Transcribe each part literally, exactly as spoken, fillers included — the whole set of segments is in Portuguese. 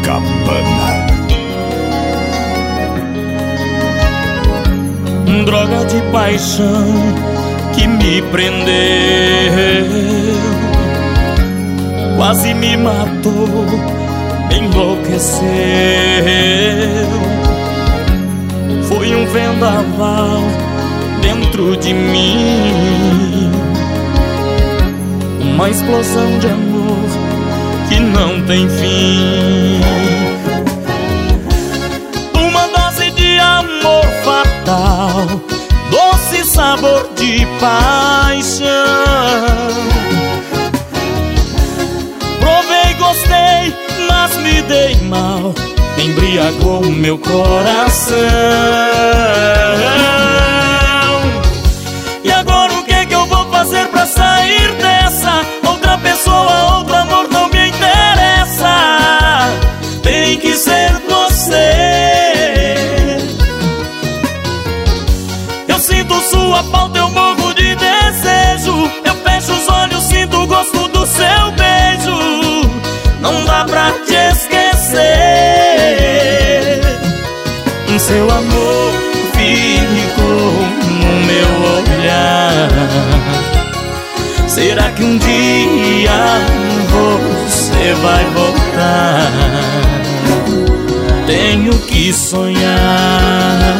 Cabana. Droga de paixão que me prendeu, quase me matou, me enlouqueceu. Foi um vendaval dentro de mim, uma explosão de amor que não tem fim. Uma dose de amor fatal, doce sabor de paixão. Provei, gostei, mas me dei mal, embriagou o meu coração. E agora o que que eu vou fazer pra sair dessa? Outra pessoa, outro amor não me interessa. Tem que ser você. Eu sinto sua falta, eu morro de desejo. Eu fecho os olhos, sinto o gosto do seu beijo. Não dá pra te esquecer. Seu amor ficou no meu olhar. Será que um dia você vai voltar? Tenho que sonhar.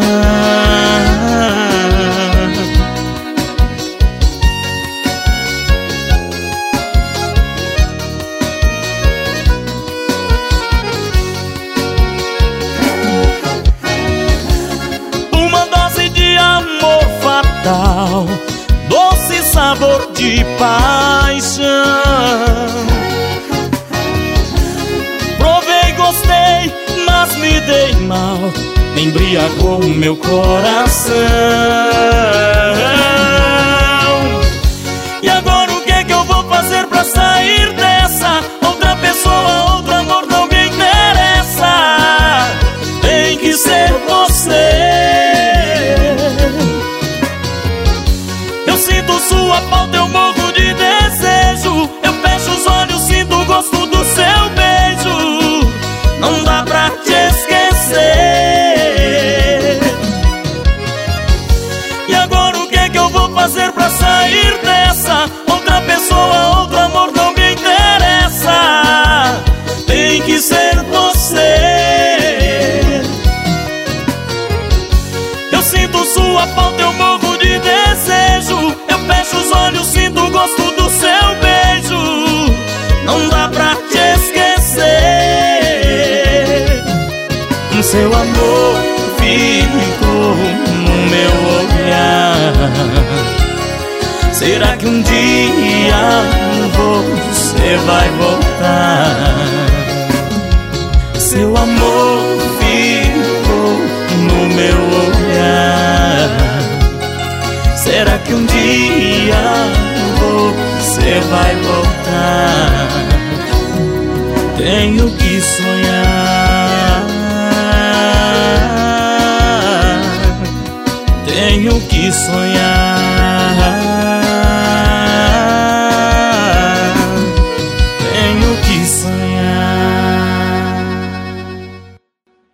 Amor fatal, doce sabor de paixão. Provei, gostei, mas me dei mal, embriagou o meu coração. E agora o que que eu vou fazer pra sair dessa? Outra pessoa, outro amor não me interessa. Tem que ser você. Eu sinto sua falta, eu morro de desejo. Eu fecho os olhos, sinto o gosto do seu beijo. Não dá pra te esquecer. E agora o que que eu vou fazer pra sair dessa? Outra pessoa, outro amor não me interessa. Tem que ser você. Eu sinto sua falta, eu morro de desejo. Eu fecho os olhos, sinto o gosto do seu beijo. Não dá pra te esquecer. Seu amor ficou no meu olhar. Será que um dia você vai voltar? Seu amor ficou no meu olhar. Será que um dia você vai voltar? Tenho que sonhar. Tenho que sonhar.